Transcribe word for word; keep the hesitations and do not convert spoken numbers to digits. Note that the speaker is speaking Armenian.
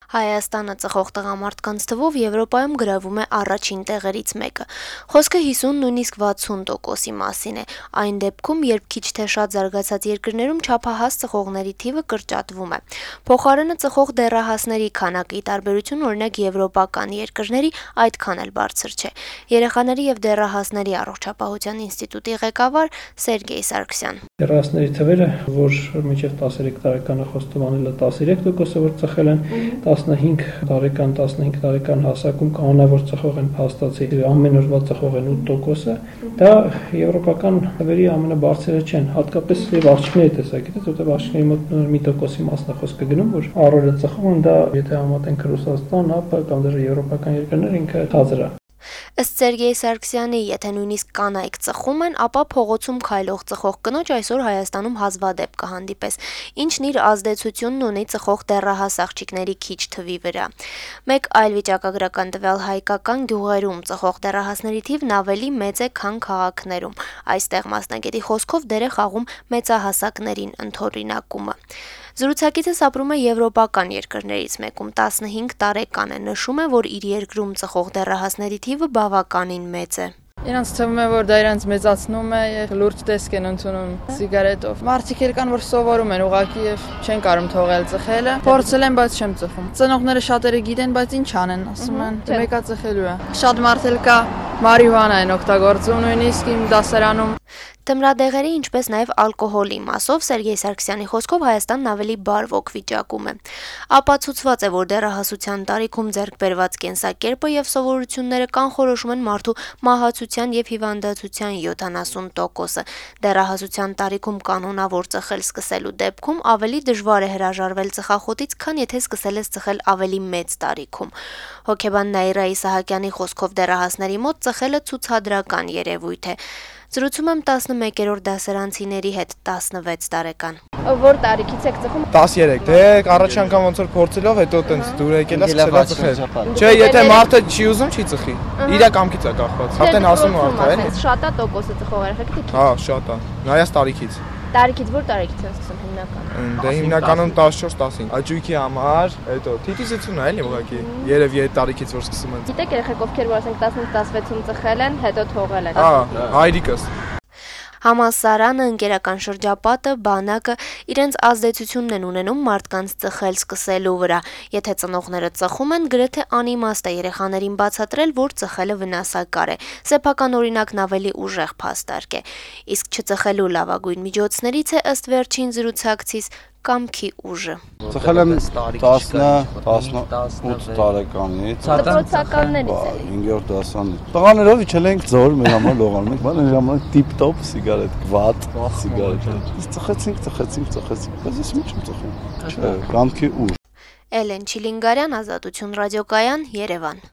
Հայաստանը ծխող տղամարդկանց թվով Եվրոպայում գրավում է առաջին տեղերից մեկը։ Խոսքը հիսուն, նույնիսկ վաթսուն տոկոսի մասին է։ Այն դեպքում, երբ քիչ թե շատ զարգացած երկրներում չափահաս ծխողների թիվը կրճատվում է։ Փոխարենը ծխող դեռահասների քանակի տարբերություն օրինակ եվրոպական երկրների այդքան էլ բարձր չէ։ Երեխաների եւ դեռահասների առողջապահության ինստիտուտի ղեկավար Սերգեյ Սարգսյան։ Դեռահասների թվերը, որ մինչև տասներեք տարեկանը խոստովանել է տասներեք տոկոսը, որ ծխել են, տասնհինգ տարեկան, տասնհինգ տարեկան հասակում կանոնավոր ծխող են փաստացի ամեն օրվա ծխող են ութ տոկոսը, դա եվրոպական թվերի ամենաբարձրը չեն, հատկապես եւ աղջիկների տեսակետից, որտեղ աղջիկների մոտ մի տոկոսի մասն է խոսքը գնում, որ առօրյա ծխում են, դա եթե համատենք Ռուսաստան, ԱՊ կամ դեռ եվրոպական երկրներ ինքը ցածր է։ Ըստ Սերգեյ Սարգսյանի, եթե նույնիսկ կանայք ծխում են, ապա փողոցում քայլող ծխող կնոջ այսօր Հայաստանում հազվադեպ կհանդիպես, ինչն իր ազդեցությունն ունի ծխող դեռահաս աղջիկների քիչ թվի վրա։ Մեկ այլ վիճակագրական տվյալ հայկական գյուղերում ծխող դեռահասների թիվն ավելի մեծ է, քան քաղաքներում։ Այստեղ մասնագետի խոսքով դեր է խաղում մեծահասակներին ընդօրինակումը։ Զրուցակիցս ապրում է եվրոպական երկրներից մեկում, տասնհինգ տարեկան է, նշում է, որ իր երկրում ծխող դեռահասների թիվը բավականին մեծ է։ Իրանց թվում է, որ դա իրանց մեծացնում է եւ լուրջ տեսք են ընդունում սիգարետով։ Մարդիկ էլ կան, որ սովորում են ուղակի եւ չեն կարող թողել ծխելը։ Փորձել են, բայց չեմ ծխում։ Ծնողները շատերը գիտեն, բայց ինչ անեն, ասում են, մեկա ծխելու է։ Շատ մարդ էլ կա, մարիհուանա են օգտագործում, նույնիսկ իմ դասարանում։ Թմրադեղերի, ինչպես նաև ալկոհոլի մասով Սերգեյ Սարգսյանի խոսքով Հայաստանն ավելի բարվոք վիճակում է։ Ապացուցված է, որ դեռահասության տարիքում ձեռք բերված կենսակերպը եւ սովորությունները կանխորոշում են մարդու մահացության եւ հիվանդացության յոթանասուն տոկոսը։ Դեռահասության տարիքում կանոնավոր ծխել սկսելու դեպքում ավելի դժվար է հրաժարվել ծխախոտից, քան եթե սկսել ես ծխել ավելի մեծ տարիքում։ Հոգեբան Նաիրա Իսահակյանի խոսքով դեռահասների մոտ ծխելը ցուցադրական երևույթ է։ Զրուցում եմ տասնմեկերորդ դասարանցիների հետ, տասնվեց տարեկան։ Որ տարիքից եք ծխում։ տասներեք, դե առաջ անգամ ոնց որ փորձելով, հետո տենց դուր եկել է սկսել ծխել։ Չէ, եթե մարդը չի ուզում, չի ծխի։ Իր կամքից է կախված։ Հատեն ասում ու արդա էլի։ Շատ է տոկոսը ծխող երեխեքի թե։ Հա, շատ է։ Նայած տարիքից։ Տարիքից որ տարիքից են սկսում հիմնականում։ Դե հիմնականում տասնչորս տասնհինգ։ Աճույքի համար, հետո թիթիզություն է էլի ուղղակի։ Երևի այդ տարիքից որ սկսում են։ Գիտեք երեխեք ովքեր որ ասենք տասնհինգ տասնվեցում ծխել են, հետո թողել են։ Հա, հայրիկս։ Համալսարանը, ընկերական շրջապատը, բանակը իրենց ազդեցությունն են ունենում մարդկանց ծխել սկսելու վրա։ Եթե ծնողները ծխում են, գրեթե անիմաստ է երեխաներին բացատրել, որ ծխելը վնասակար է։ Սեփական օրինակն ավելի ուժեղ փաստարկ է։ Իսկ չծխելու լավագույն միջոցներից է ըստ վերջին զրուցակցիս կամքի ուժը։ Ծխել եմ տասն, տասնութ տարեկանից։ Դպրոցականներից է։ հինգերորդ դասարանից։ Տղաներով իջել ենք ձոր, մեր համար լողանում ենք, բան մեր համար տիպ-տոպ սիգարետ, վատ սիգարետ։ Ծխեցինք, ծխեցինք, ծխեցինք, բայց ես ինչ եմ ծխում։ Չէ, կամքի ուժ։ Էլեն Չիլինգարյան, Ազատություն ռադիոկայան, Երևան։